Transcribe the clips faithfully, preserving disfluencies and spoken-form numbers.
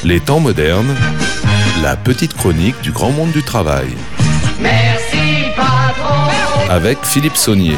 Les temps modernes, la petite chronique du grand monde du travail. Merci patron. Avec Philippe Saunier.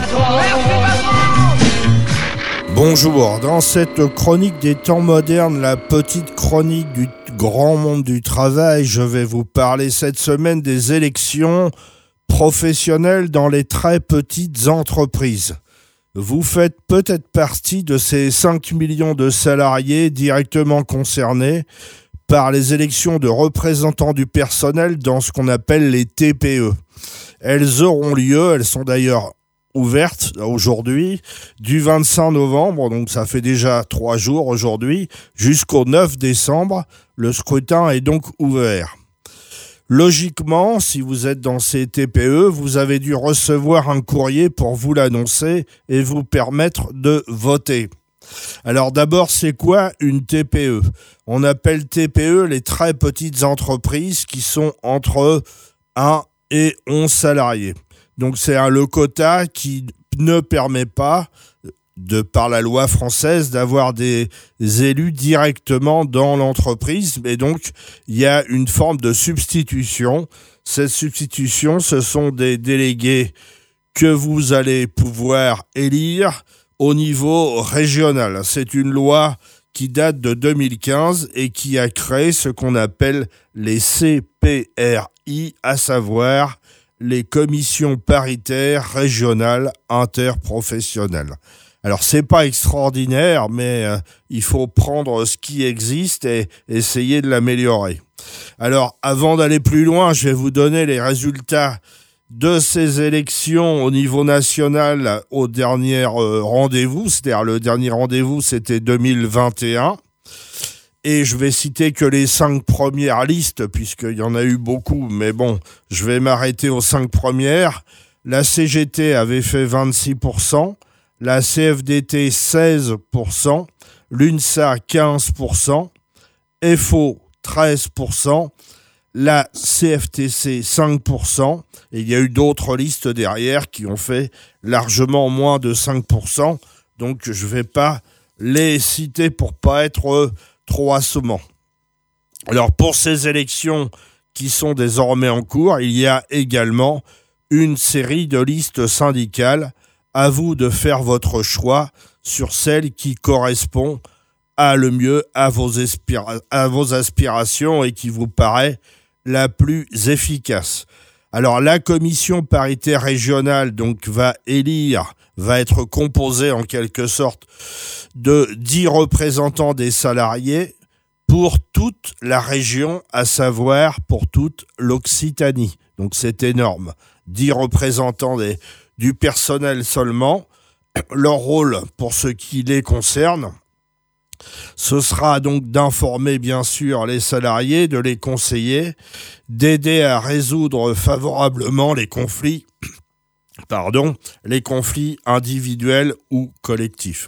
Bonjour, dans cette chronique des temps modernes, la petite chronique du grand monde du travail, je vais vous parler cette semaine des élections professionnelles dans les très petites entreprises. Vous faites peut-être partie de ces cinq millions de salariés directement concernés par les élections de représentants du personnel dans ce qu'on appelle les T P E. Elles auront lieu, elles sont d'ailleurs ouvertes aujourd'hui, du vingt-cinq novembre, donc ça fait déjà trois jours aujourd'hui, jusqu'au neuf décembre. Le scrutin est donc ouvert. Logiquement, si vous êtes dans ces T P E, vous avez dû recevoir un courrier pour vous l'annoncer et vous permettre de voter. Alors d'abord, c'est quoi une T P E ? On appelle T P E les très petites entreprises qui sont entre un et onze salariés. Donc c'est un le quota qui ne permet pas, de par la loi française, d'avoir des élus directement dans l'entreprise. Et donc, il y a une forme de substitution. Cette substitution, ce sont des délégués que vous allez pouvoir élire au niveau régional. C'est une loi qui date de deux mille quinze et qui a créé ce qu'on appelle les C P R I, à savoir les commissions paritaires régionales interprofessionnelles. Alors, c'est pas extraordinaire, mais euh, il faut prendre ce qui existe et essayer de l'améliorer. Alors, avant d'aller plus loin, je vais vous donner les résultats de ces élections au niveau national au dernier euh, rendez-vous. C'est-à-dire, le dernier rendez-vous, c'était deux mille vingt et un. Et je vais citer que les cinq premières listes, puisqu'il y en a eu beaucoup, mais bon, je vais m'arrêter aux cinq premières. La C G T avait fait vingt-six pour cent, la C F D T seize pour cent, l'UNSA quinze pour cent, F O treize pour cent, la C F T C cinq pour cent, et il y a eu d'autres listes derrière qui ont fait largement moins de cinq pour cent, donc je ne vais pas les citer pour pas être euh, trop assommant. Alors pour ces élections qui sont désormais en cours, il y a également une série de listes syndicales. À vous de faire votre choix sur celle qui correspond à le mieux à vos, aspira- à vos aspirations et qui vous paraît la plus efficace. Alors la commission paritaire régionale donc va élire, va être composée en quelque sorte de dix représentants des salariés pour toute la région, à savoir pour toute l'Occitanie. Donc c'est énorme. dix représentants des, du personnel seulement. Leur rôle, pour ce qui les concerne, ce sera donc d'informer bien sûr les salariés, de les conseiller, d'aider à résoudre favorablement les conflits, pardon, les conflits individuels ou collectifs.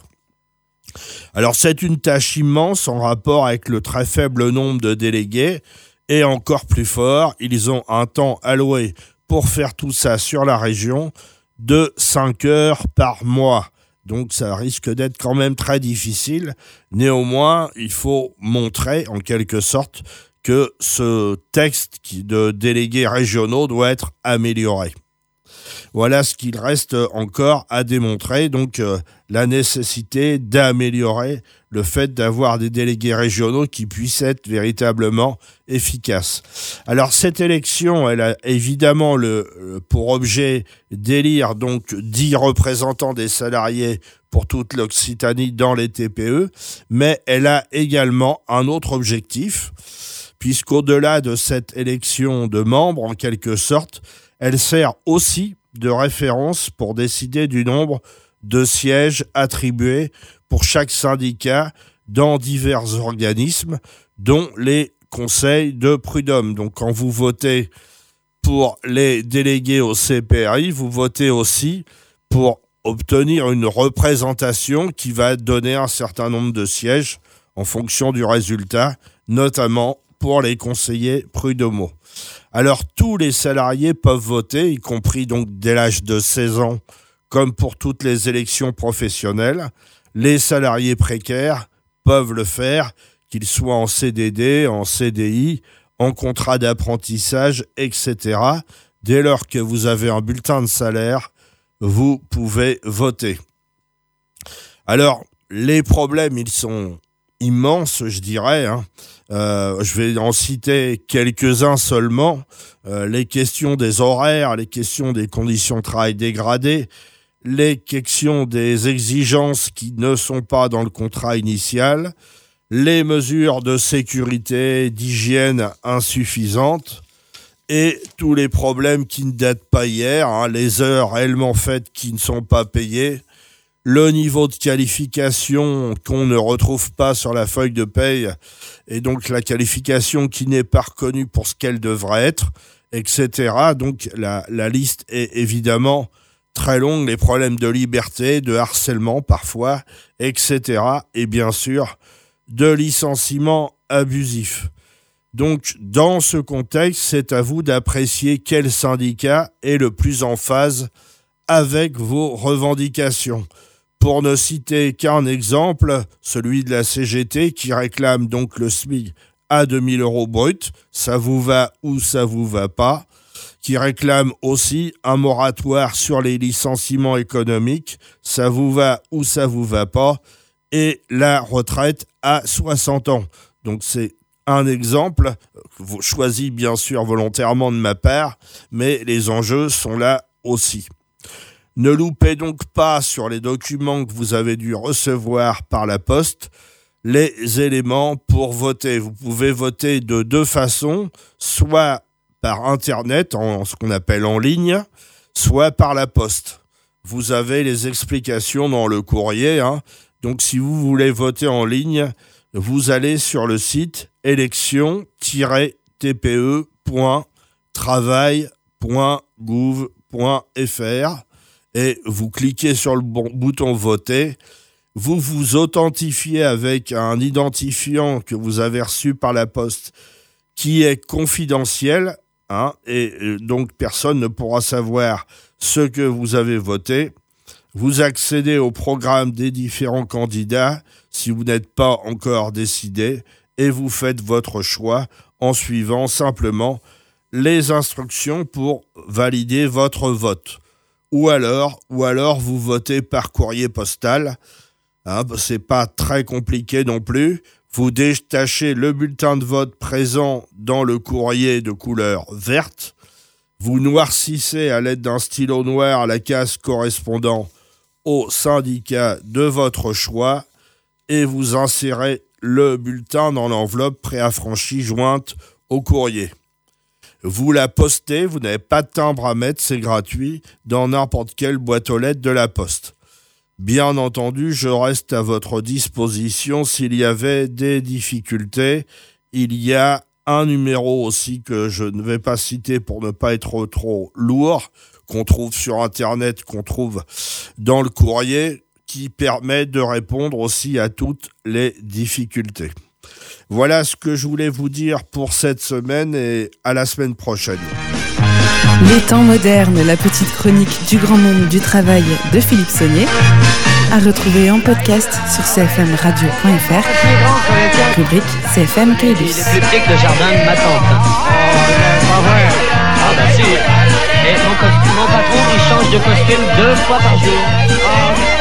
Alors c'est une tâche immense en rapport avec le très faible nombre de délégués et encore plus fort, ils ont un temps alloué pour faire tout ça sur la région de cinq heures par mois. Donc ça risque d'être quand même très difficile. Néanmoins, il faut montrer en quelque sorte que ce texte de délégués régionaux doit être amélioré. Voilà ce qu'il reste encore à démontrer, donc euh, la nécessité d'améliorer le fait d'avoir des délégués régionaux qui puissent être véritablement efficaces. Alors cette élection, elle a évidemment le, pour objet d'élire donc dix représentants des salariés pour toute l'Occitanie dans les T P E, mais elle a également un autre objectif, puisqu'au-delà de cette élection de membres, en quelque sorte, elle sert aussi de référence pour décider du nombre de sièges attribués pour chaque syndicat dans divers organismes, dont les conseils de prud'homme. Donc quand vous votez pour les délégués au C P R I, vous votez aussi pour obtenir une représentation qui va donner un certain nombre de sièges en fonction du résultat, notamment pour les conseillers prud'homaux. Alors tous les salariés peuvent voter, y compris donc dès l'âge de seize ans, comme pour toutes les élections professionnelles. Les salariés précaires peuvent le faire, qu'ils soient en C D D, en C D I, en contrat d'apprentissage, et cetera. Dès lors que vous avez un bulletin de salaire, vous pouvez voter. Alors, les problèmes, ils sont immenses, je dirais. Hein. Euh, je vais en citer quelques-uns seulement. Euh, les questions des horaires, les questions des conditions de travail dégradées, les questions des exigences qui ne sont pas dans le contrat initial, les mesures de sécurité, d'hygiène insuffisantes et tous les problèmes qui ne datent pas hier, hein, les heures réellement faites qui ne sont pas payées, le niveau de qualification qu'on ne retrouve pas sur la feuille de paye et donc la qualification qui n'est pas reconnue pour ce qu'elle devrait être, et cetera. Donc la, la liste est évidemment très longue, les problèmes de liberté, de harcèlement parfois, et cetera. Et bien sûr, de licenciement abusif. Donc, dans ce contexte, c'est à vous d'apprécier quel syndicat est le plus en phase avec vos revendications. Pour ne citer qu'un exemple, celui de la C G T qui réclame donc le SMIC à deux mille euros brut, ça vous va ou ça vous va pas, qui réclame aussi un moratoire sur les licenciements économiques, ça vous va ou ça vous va pas, et la retraite à soixante ans. Donc c'est un exemple, choisi bien sûr volontairement de ma part, mais les enjeux sont là aussi. Ne loupez donc pas sur les documents que vous avez dû recevoir par la poste les éléments pour voter. Vous pouvez voter de deux façons, soit par Internet, en ce qu'on appelle en ligne, soit par la poste. Vous avez les explications dans le courrier. Hein. Donc si vous voulez voter en ligne, vous allez sur le site élection tiret t p e point travail point gouv point f r et vous cliquez sur le bon bouton voter. Vous vous authentifiez avec un identifiant que vous avez reçu par la poste qui est confidentiel, hein, et donc personne ne pourra savoir ce que vous avez voté. Vous accédez au programme des différents candidats si vous n'êtes pas encore décidé et vous faites votre choix en suivant simplement les instructions pour valider votre vote. Ou alors, ou alors vous votez par courrier postal. Hein, c'est pas très compliqué non plus. Vous détachez le bulletin de vote présent dans le courrier de couleur verte. Vous noircissez à l'aide d'un stylo noir la case correspondant au syndicat de votre choix et vous insérez le bulletin dans l'enveloppe préaffranchie jointe au courrier. Vous la postez, vous n'avez pas de timbre à mettre, c'est gratuit, dans n'importe quelle boîte aux lettres de la poste. Bien entendu, je reste à votre disposition s'il y avait des difficultés. Il y a un numéro aussi que je ne vais pas citer pour ne pas être trop lourd, qu'on trouve sur Internet, qu'on trouve dans le courrier, qui permet de répondre aussi à toutes les difficultés. Voilà ce que je voulais vous dire pour cette semaine et à la semaine prochaine. Les temps modernes, la petite chronique du grand monde du travail de Philippe Saunier, à retrouver en podcast sur c f m radio point f r, rubrique C F M Caylus. Il est plus petit que le jardin de ma tante. Ah bah si. Et mon, co- mon patron, il change de costume deux fois par jour.